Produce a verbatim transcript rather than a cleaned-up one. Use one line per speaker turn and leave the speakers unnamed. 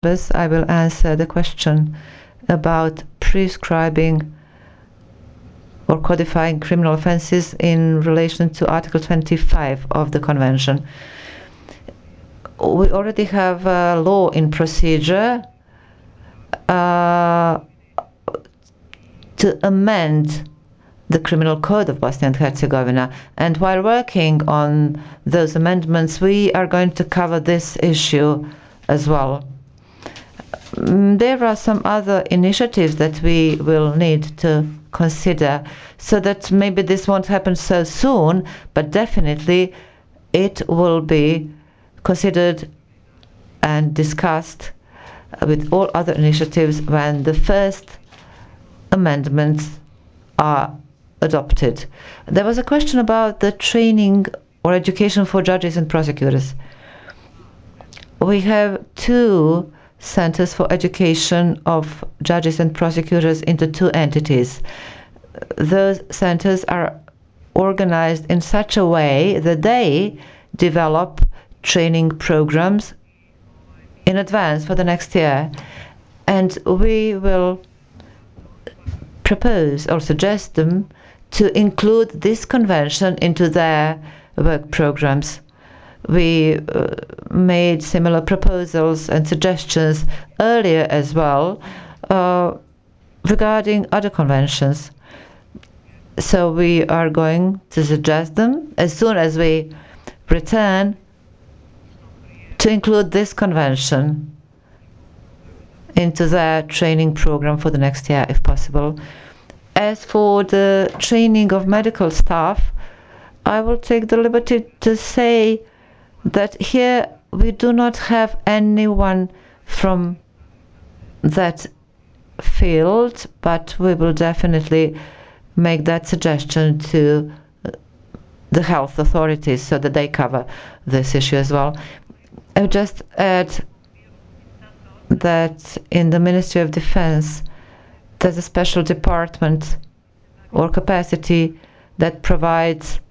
This I will answer the question about prescribing or codifying criminal offences in relation to Article twenty-five of the Convention. We already have a law in procedure uh, to amend the Criminal Code of Bosnia and Herzegovina. And while working on those amendments, we are going to cover this issue as well. There are some other initiatives that we will need to consider, so that maybe this won't happen so soon, but definitely it will be considered and discussed with all other initiatives when the first amendments are adopted. There was a question about the training or education for judges and prosecutors. We have two centers for education of judges and prosecutors into two entities. Those centers are organized in such a way that they develop training programs in advance for the next year. And we will propose or suggest them to include this convention into their work programs. We uh, made similar proposals and suggestions earlier as well uh, regarding other conventions. So we are going to suggest them as soon as we return to include this convention into their training program for the next year, if possible. As for the training of medical staff, I will take the liberty to say that here we do not have anyone from that field, but we will definitely make that suggestion to the health authorities so that they cover this issue as well. I would just add that in the Ministry of Defense there's a special department or capacity that provides